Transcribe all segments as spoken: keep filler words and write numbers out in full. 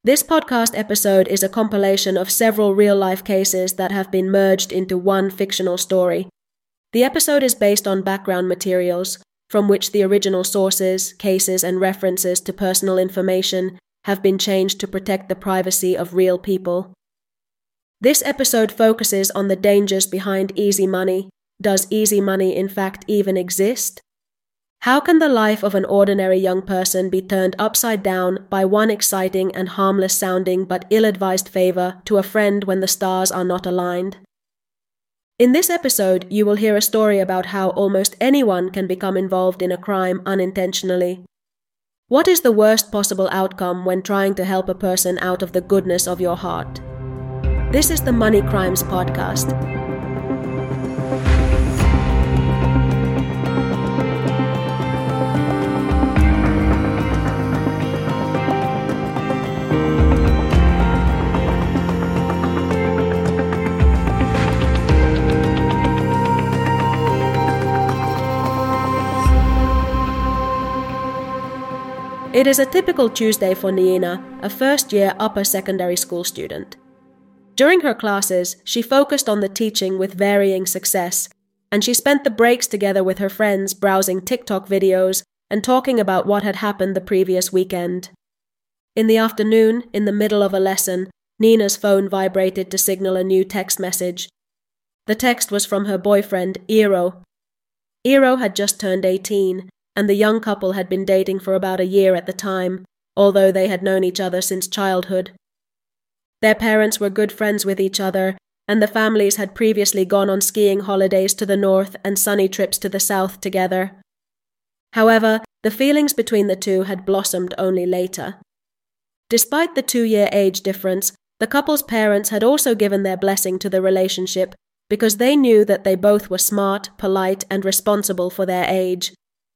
This podcast episode is a compilation of several real-life cases that have been merged into one fictional story. The episode is based on background materials, from which the original sources, cases, and references to personal information have been changed to protect the privacy of real people. This episode focuses on the dangers behind easy money. Does easy money in fact even exist? How can the life of an ordinary young person be turned upside down by one exciting and harmless-sounding but ill-advised favor to a friend when the stars are not aligned? In this episode, you will hear a story about how almost anyone can become involved in a crime unintentionally. What is the worst possible outcome when trying to help a person out of the goodness of your heart? This is the Money Crimes Podcast. It is a typical Tuesday for Niina, a first-year upper secondary school student. During her classes, she focused on the teaching with varying success, and she spent the breaks together with her friends browsing TikTok videos and talking about what had happened the previous weekend. In the afternoon, in the middle of a lesson, Niina's phone vibrated to signal a new text message. The text was from her boyfriend, Eero. Eero had just turned eighteen, and the young couple had been dating for about a year at the time, although they had known each other since childhood. Their parents were good friends with each other, and the families had previously gone on skiing holidays to the north and sunny trips to the south together. However, the feelings between the two had blossomed only later. Despite the two-year age difference, the couple's parents had also given their blessing to the relationship because they knew that they both were smart, polite, and responsible for their age.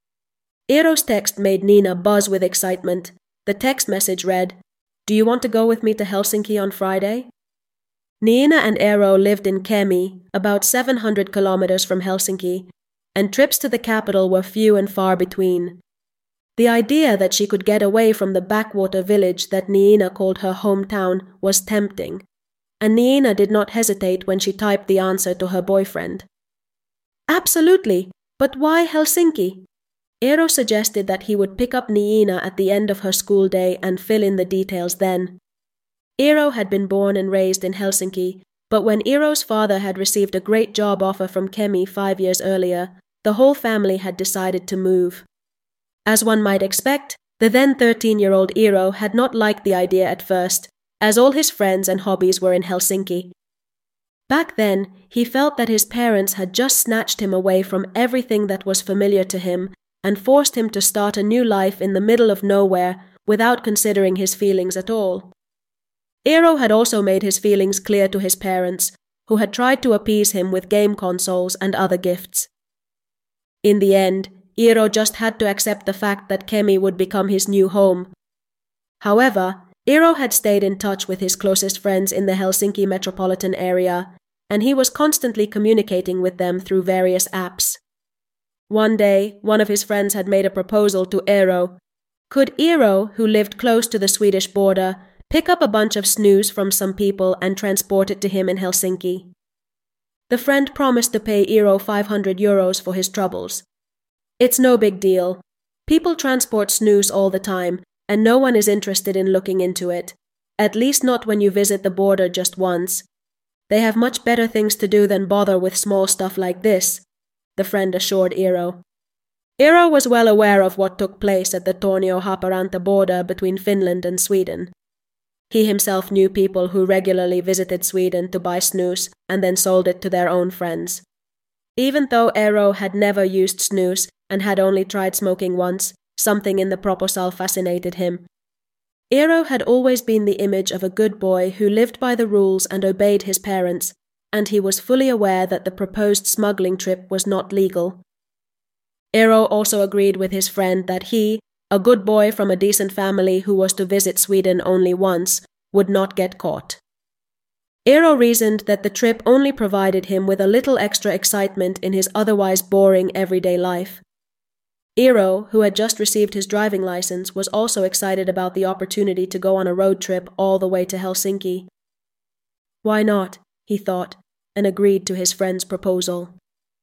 Eero's text made Niina buzz with excitement. The text message read, "Do you want to go with me to Helsinki on Friday?" Niina and Eero lived in Kemi, about seven hundred kilometers from Helsinki, and trips to the capital were few and far between. The idea that she could get away from the backwater village that Niina called her hometown was tempting, and Niina did not hesitate when she typed the answer to her boyfriend. "Absolutely, but why Helsinki?" Eero suggested that he would pick up Niina at the end of her school day and fill in the details then. Eero had been born and raised in Helsinki, but when Eero's father had received a great job offer from Kemi five years earlier, the whole family had decided to move. As one might expect, the then thirteen-year-old Eero had not liked the idea at first, as all his friends and hobbies were in Helsinki. Back then, he felt that his parents had just snatched him away from everything that was familiar to him and forced him to start a new life in the middle of nowhere without considering his feelings at all. Eero had also made his feelings clear to his parents, who had tried to appease him with game consoles and other gifts. In the end, Eero just had to accept the fact that Kemi would become his new home. However, Eero had stayed in touch with his closest friends in the Helsinki metropolitan area, and he was constantly communicating with them through various apps. One day, one of his friends had made a proposal to Eero. Could Eero, who lived close to the Swedish border, pick up a bunch of snus from some people and transport it to him in Helsinki? The friend promised to pay Eero five hundred euros for his troubles. It's no big deal. People transport snus all the time, and no one is interested in looking into it, at least not when you visit the border just once. They have much better things to do than bother with small stuff like this, the friend assured Eero. Eero was well aware of what took place at the Tornio-Haparanta border between Finland and Sweden. He himself knew people who regularly visited Sweden to buy snus and then sold it to their own friends. Even though Eero had never used snus and had only tried smoking once, something in the proposal fascinated him. Eero had always been the image of a good boy who lived by the rules and obeyed his parents, and he was fully aware that the proposed smuggling trip was not legal. Eero also agreed with his friend that he, a good boy from a decent family who was to visit Sweden only once, would not get caught. Eero reasoned that the trip only provided him with a little extra excitement in his otherwise boring everyday life. Eero, who had just received his driving license, was also excited about the opportunity to go on a road trip all the way to Helsinki. Why not, he thought, and agreed to his friend's proposal.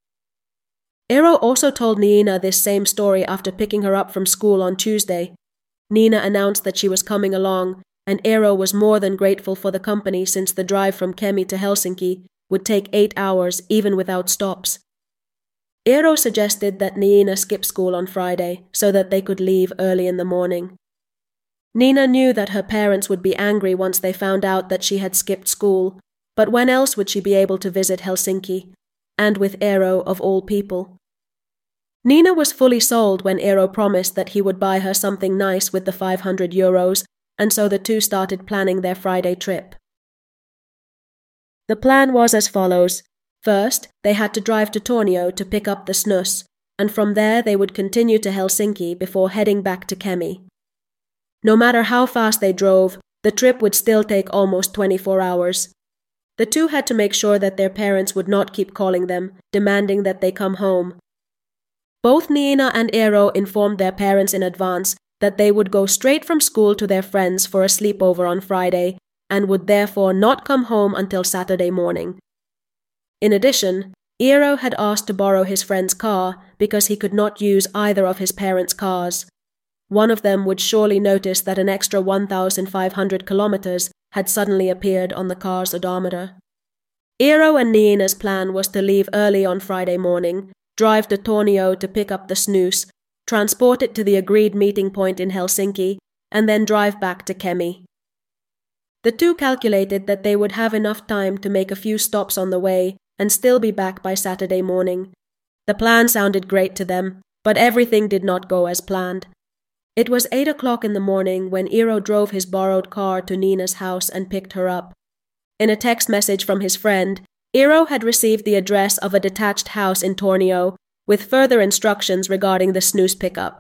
Eero also told Niina this same story after picking her up from school on Tuesday. Niina announced that she was coming along, and Eero was more than grateful for the company since the drive from Kemi to Helsinki would take eight hours even without stops. Eero suggested that Niina skip school on Friday so that they could leave early in the morning. Niina knew that her parents would be angry once they found out that she had skipped school, but when else would she be able to visit Helsinki, and with Eero of all people? Niina was fully sold when Eero promised that he would buy her something nice with the five hundred euros, and so the two started planning their Friday trip. The plan was as follows. First, they had to drive to Tornio to pick up the snus, and from there they would continue to Helsinki before heading back to Kemi. No matter how fast they drove, the trip would still take almost twenty-four hours. The two had to make sure that their parents would not keep calling them, demanding that they come home. Both Niina and Eero informed their parents in advance that they would go straight from school to their friends for a sleepover on Friday and would therefore not come home until Saturday morning. In addition, Eero had asked to borrow his friend's car because he could not use either of his parents' cars. One of them would surely notice that an extra one thousand five hundred kilometers had suddenly appeared on the car's odometer. Eero and Niina's plan was to leave early on Friday morning, drive to Tornio to pick up the snus, transport it to the agreed meeting point in Helsinki, and then drive back to Kemi. The two calculated that they would have enough time to make a few stops on the way and still be back by Saturday morning. The plan sounded great to them, but everything did not go as planned. It was eight o'clock in the morning when Eero drove his borrowed car to Niina's house and picked her up. In a text message from his friend, Eero had received the address of a detached house in Tornio with further instructions regarding the snus pickup.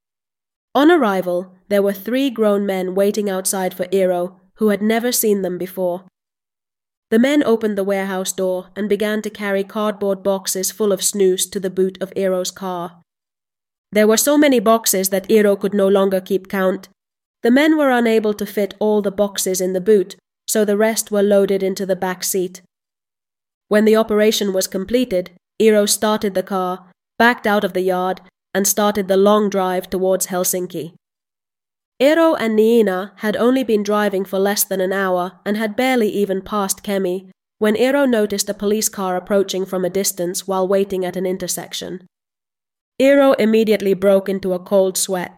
On arrival, there were three grown men waiting outside for Eero, who had never seen them before. The men opened the warehouse door and began to carry cardboard boxes full of snus to the boot of Eero's car. There were so many boxes that Eero could no longer keep count. The men were unable to fit all the boxes in the boot, so the rest were loaded into the back seat. When the operation was completed, Eero started the car, backed out of the yard, and started the long drive towards Helsinki. Eero and Niina had only been driving for less than an hour and had barely even passed Kemi when Eero noticed a police car approaching from a distance while waiting at an intersection. Eero immediately broke into a cold sweat.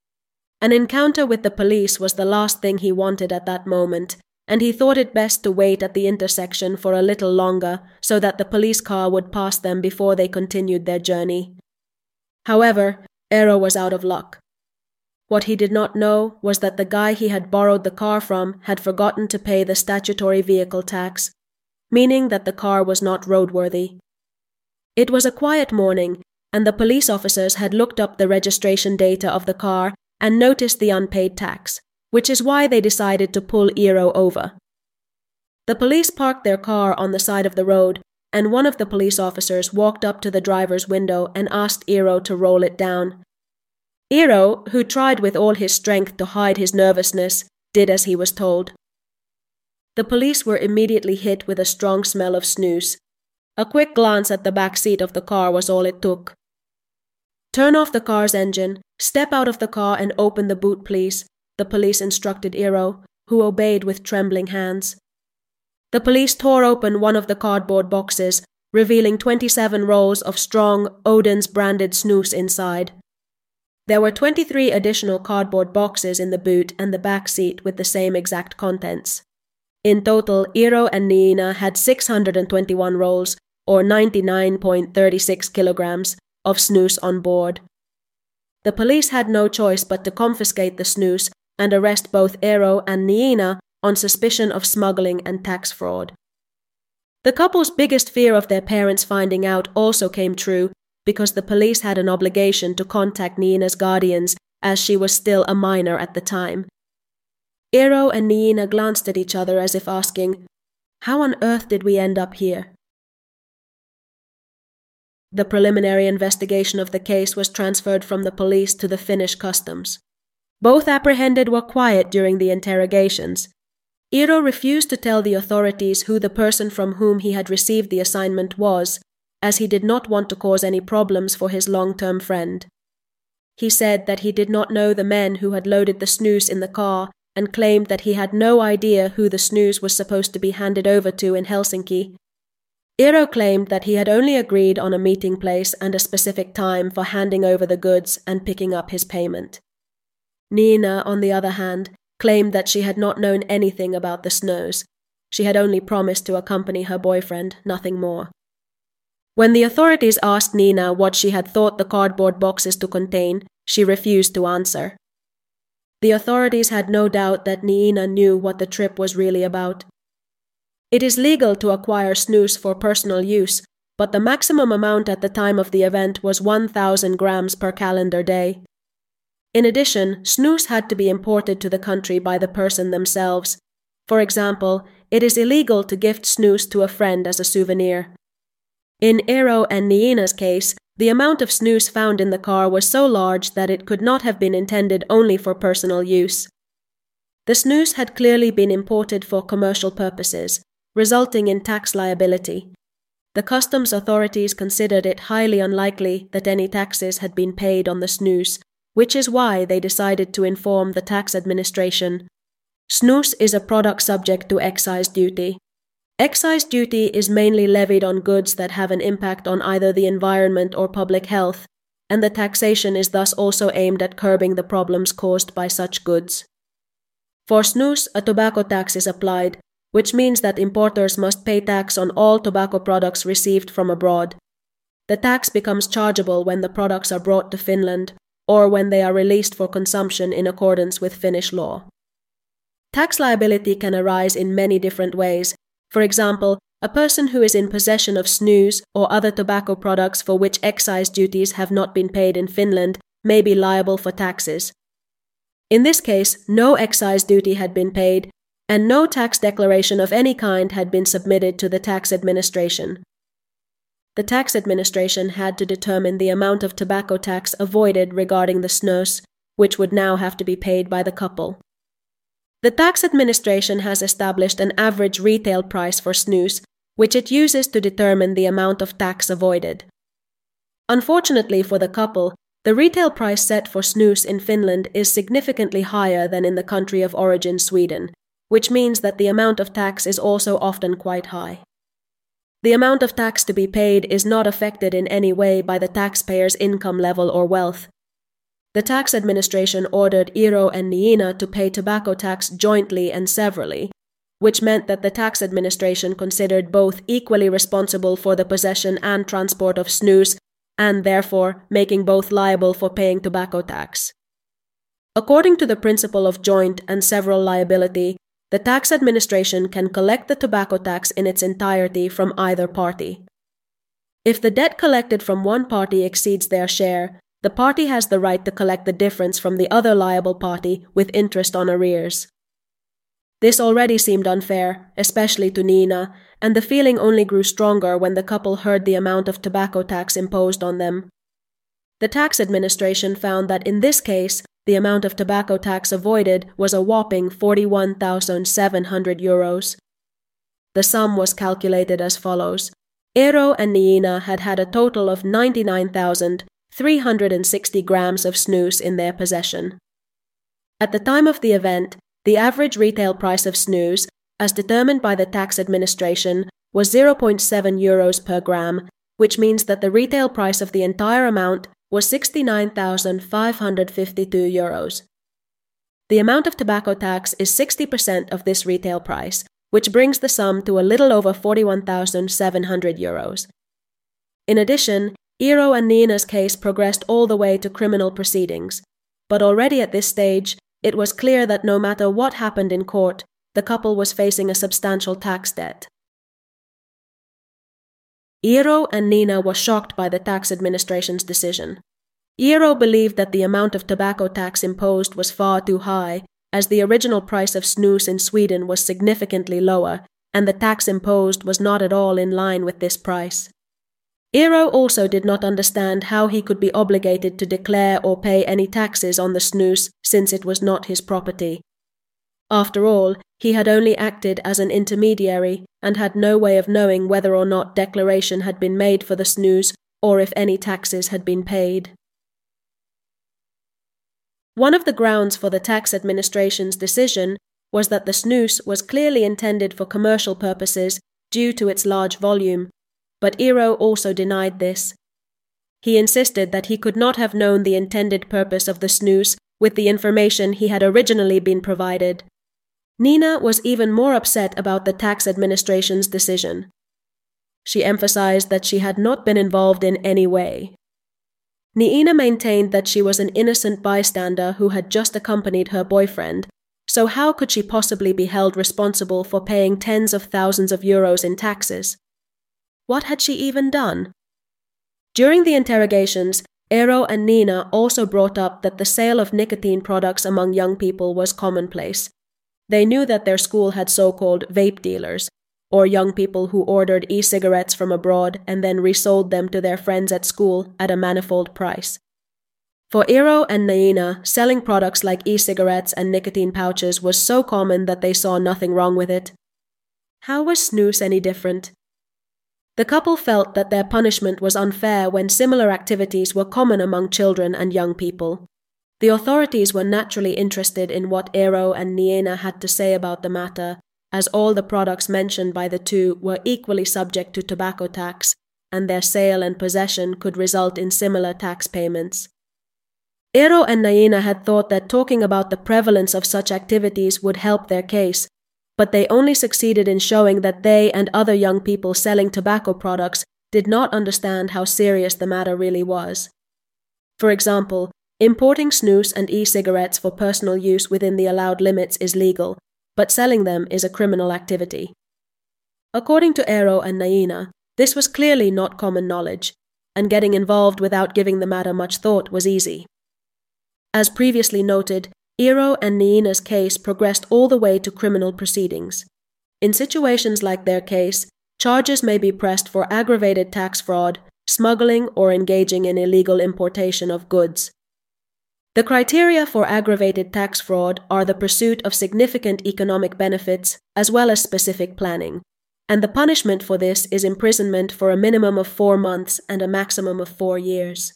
An encounter with the police was the last thing he wanted at that moment, and he thought it best to wait at the intersection for a little longer so that the police car would pass them before they continued their journey. However, Eero was out of luck. What he did not know was that the guy he had borrowed the car from had forgotten to pay the statutory vehicle tax, meaning that the car was not roadworthy. It was a quiet morning, and the police officers had looked up the registration data of the car and noticed the unpaid tax, which is why they decided to pull Eero over. The police parked their car on the side of the road, and one of the police officers walked up to the driver's window and asked Eero to roll it down. Eero, who tried with all his strength to hide his nervousness, did as he was told. The police were immediately hit with a strong smell of snus. A quick glance at the back seat of the car was all it took. "Turn off the car's engine, step out of the car and open the boot, please," the police instructed Eero, who obeyed with trembling hands. The police tore open one of the cardboard boxes, revealing twenty-seven rolls of strong Oden's branded snus inside. There were twenty-three additional cardboard boxes in the boot and the back seat with the same exact contents. In total, Eero and Niina had six hundred twenty-one rolls, or ninety-nine point three six kilograms, of snus on board. The police had no choice but to confiscate the snus and arrest both Eero and Niina on suspicion of smuggling and tax fraud. The couple's biggest fear of their parents finding out also came true, because the police had an obligation to contact Niina's guardians as she was still a minor at the time. Eero and Niina glanced at each other as if asking, "How on earth did we end up here?" The preliminary investigation of the case was transferred from the police to the Finnish customs. Both apprehended were quiet during the interrogations. Eero refused to tell the authorities who the person from whom he had received the assignment was, as he did not want to cause any problems for his long-term friend. He said that he did not know the men who had loaded the snus in the car and claimed that he had no idea who the snus was supposed to be handed over to in Helsinki. Eero claimed that he had only agreed on a meeting place and a specific time for handing over the goods and picking up his payment. Nina, on the other hand, claimed that she had not known anything about the snus. She had only promised to accompany her boyfriend, nothing more. When the authorities asked Nina what she had thought the cardboard boxes to contain, she refused to answer. The authorities had no doubt that Nina knew what the trip was really about. It is legal to acquire snus for personal use, but the maximum amount at the time of the event was one thousand grams per calendar day. In addition, snus had to be imported to the country by the person themselves. For example, it is illegal to gift snus to a friend as a souvenir. In Eero and Nina's case, the amount of snus found in the car was so large that it could not have been intended only for personal use. The snus had clearly been imported for commercial purposes, resulting in tax liability. The customs authorities considered it highly unlikely that any taxes had been paid on the snus, which is why they decided to inform the tax administration. Snus is a product subject to excise duty. Excise duty is mainly levied on goods that have an impact on either the environment or public health, and the taxation is thus also aimed at curbing the problems caused by such goods. For snus, a tobacco tax is applied, which means that importers must pay tax on all tobacco products received from abroad. The tax becomes chargeable when the products are brought to Finland, or when they are released for consumption in accordance with Finnish law. Tax liability can arise in many different ways. For example, a person who is in possession of snus or other tobacco products for which excise duties have not been paid in Finland may be liable for taxes. In this case, no excise duty had been paid, and no tax declaration of any kind had been submitted to the tax administration. The tax administration had to determine the amount of tobacco tax avoided regarding the snus, which would now have to be paid by the couple. The tax administration has established an average retail price for snus, which it uses to determine the amount of tax avoided. Unfortunately for the couple, the retail price set for snus in Finland is significantly higher than in the country of origin, Sweden, which means that the amount of tax is also often quite high. The amount of tax to be paid is not affected in any way by the taxpayer's income level or wealth. The tax administration ordered Eero and Nina to pay tobacco tax jointly and severally, which meant that the tax administration considered both equally responsible for the possession and transport of snus, and therefore making both liable for paying tobacco tax. According to the principle of joint and several liability, the tax administration can collect the tobacco tax in its entirety from either party. If the debt collected from one party exceeds their share, the party has the right to collect the difference from the other liable party with interest on arrears. This already seemed unfair, especially to Nina, and the feeling only grew stronger when the couple heard the amount of tobacco tax imposed on them. The tax administration found that in this case, the amount of tobacco tax avoided was a whopping forty-one thousand seven hundred euros. The sum was calculated as follows. Eero and Nina had had a total of ninety-nine thousand three hundred sixty grams of snus in their possession. At the time of the event, the average retail price of snus, as determined by the tax administration, was zero point seven euros per gram, which means that the retail price of the entire amount was sixty-nine thousand five hundred fifty-two euros. The amount of tobacco tax is sixty percent of this retail price, which brings the sum to a little over forty-one thousand seven hundred euros. In addition, Eero and Nina's case progressed all the way to criminal proceedings, but already at this stage, it was clear that no matter what happened in court, the couple was facing a substantial tax debt. Eero and Nina were shocked by the tax administration's decision. Eero believed that the amount of tobacco tax imposed was far too high, as the original price of snus in Sweden was significantly lower, and the tax imposed was not at all in line with this price. Eero also did not understand how he could be obligated to declare or pay any taxes on the snus since it was not his property. After all, he had only acted as an intermediary and had no way of knowing whether or not declaration had been made for the snus or if any taxes had been paid. One of the grounds for the tax administration's decision was that the snus was clearly intended for commercial purposes due to its large volume, but Eero also denied this. He insisted that he could not have known the intended purpose of the snus with the information he had originally been provided. Nina was even more upset about the tax administration's decision. She emphasized that she had not been involved in any way. Niina maintained that she was an innocent bystander who had just accompanied her boyfriend, so how could she possibly be held responsible for paying tens of thousands of euros in taxes? What had she even done? During the interrogations, Eero and Nina also brought up that the sale of nicotine products among young people was commonplace. They knew that their school had so-called vape dealers, or young people who ordered e-cigarettes from abroad and then resold them to their friends at school at a manifold price. For Eero and Nina, selling products like e-cigarettes and nicotine pouches was so common that they saw nothing wrong with it. How was snus any different? The couple felt that their punishment was unfair when similar activities were common among children and young people. The authorities were naturally interested in what Eero and Nina had to say about the matter, as all the products mentioned by the two were equally subject to tobacco tax, and their sale and possession could result in similar tax payments. Eero and Nina had thought that talking about the prevalence of such activities would help their case, but they only succeeded in showing that they and other young people selling tobacco products did not understand how serious the matter really was. For example, importing snus and e-cigarettes for personal use within the allowed limits is legal, but selling them is a criminal activity. According to Eero and Nina, this was clearly not common knowledge, and getting involved without giving the matter much thought was easy. As previously noted, Eero and Nina's case progressed all the way to criminal proceedings. In situations like their case, charges may be pressed for aggravated tax fraud, smuggling, or engaging in illegal importation of goods. The criteria for aggravated tax fraud are the pursuit of significant economic benefits as well as specific planning, and the punishment for this is imprisonment for a minimum of four months and a maximum of four years.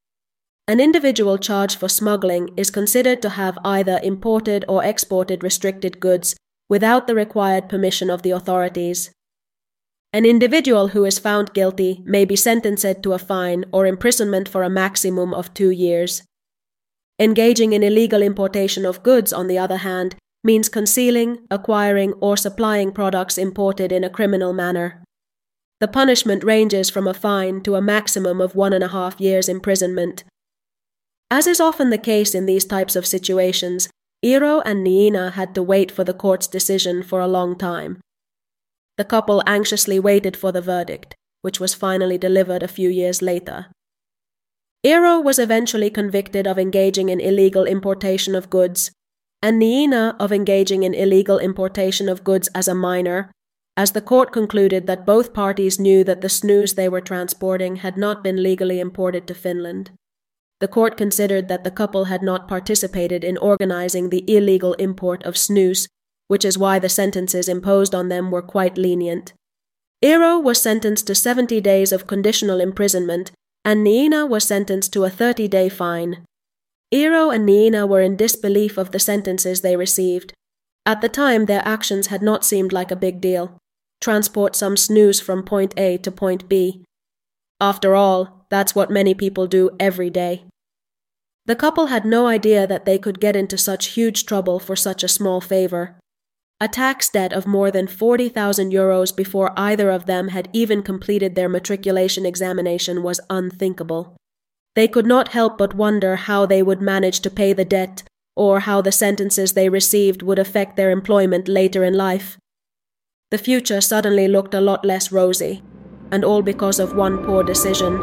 An individual charged for smuggling is considered to have either imported or exported restricted goods without the required permission of the authorities. An individual who is found guilty may be sentenced to a fine or imprisonment for a maximum of two years. Engaging in illegal importation of goods, on the other hand, means concealing, acquiring, or supplying products imported in a criminal manner. The punishment ranges from a fine to a maximum of one and a half years imprisonment. As is often the case in these types of situations, Eero and Nina had to wait for the court's decision for a long time. The couple anxiously waited for the verdict, which was finally delivered a few years later. Eero was eventually convicted of engaging in illegal importation of goods, and Nina of engaging in illegal importation of goods as a minor, as the court concluded that both parties knew that the snus they were transporting had not been legally imported to Finland. The court considered that the couple had not participated in organizing the illegal import of snus, which is why the sentences imposed on them were quite lenient. Eero was sentenced to seventy days of conditional imprisonment, and Nina was sentenced to a thirty-day fine. Eero and Nina were in disbelief of the sentences they received. At the time, their actions had not seemed like a big deal. Transport some snus from point A to point B. After all, that's what many people do every day. The couple had no idea that they could get into such huge trouble for such a small favor. A tax debt of more than forty thousand euros before either of them had even completed their matriculation examination was unthinkable. They could not help but wonder how they would manage to pay the debt, or how the sentences they received would affect their employment later in life. The future suddenly looked a lot less rosy, and all because of one poor decision.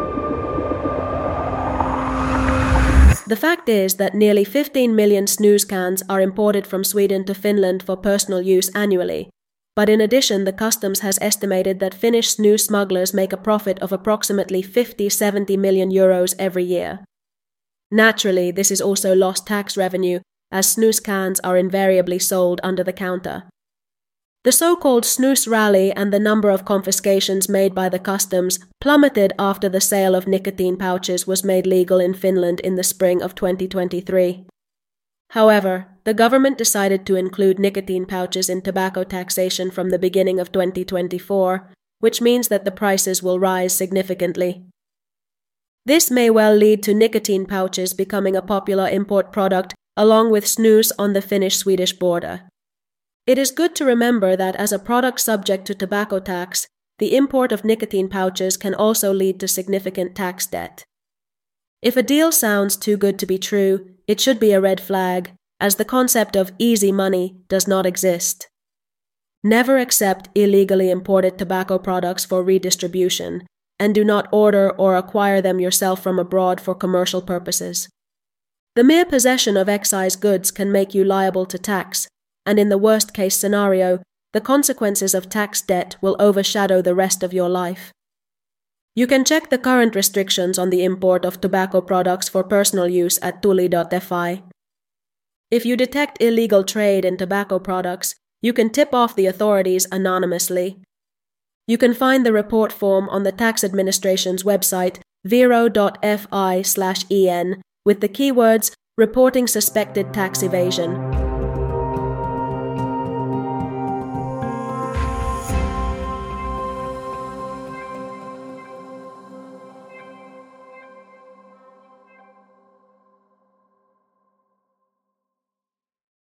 The fact is that nearly fifteen million snus cans are imported from Sweden to Finland for personal use annually, but in addition the customs has estimated that Finnish snus smugglers make a profit of approximately fifty to seventy million euros every year. Naturally, this is also lost tax revenue, as snus cans are invariably sold under the counter. The so-called snus rally and the number of confiscations made by the customs plummeted after the sale of nicotine pouches was made legal in Finland in the spring of twenty twenty-three. However, the government decided to include nicotine pouches in tobacco taxation from the beginning of twenty twenty-four, which means that the prices will rise significantly. This may well lead to nicotine pouches becoming a popular import product along with snus on the Finnish-Swedish border. It is good to remember that as a product subject to tobacco tax, the import of nicotine pouches can also lead to significant tax debt. If a deal sounds too good to be true, it should be a red flag, as the concept of easy money does not exist. Never accept illegally imported tobacco products for redistribution, and do not order or acquire them yourself from abroad for commercial purposes. The mere possession of excise goods can make you liable to tax, and in the worst-case scenario, the consequences of tax debt will overshadow the rest of your life. You can check the current restrictions on the import of tobacco products for personal use at tulli dot f i. If you detect illegal trade in tobacco products, you can tip off the authorities anonymously. You can find the report form on the Tax Administration's website vero dot f i slash e n with the keywords reporting suspected tax evasion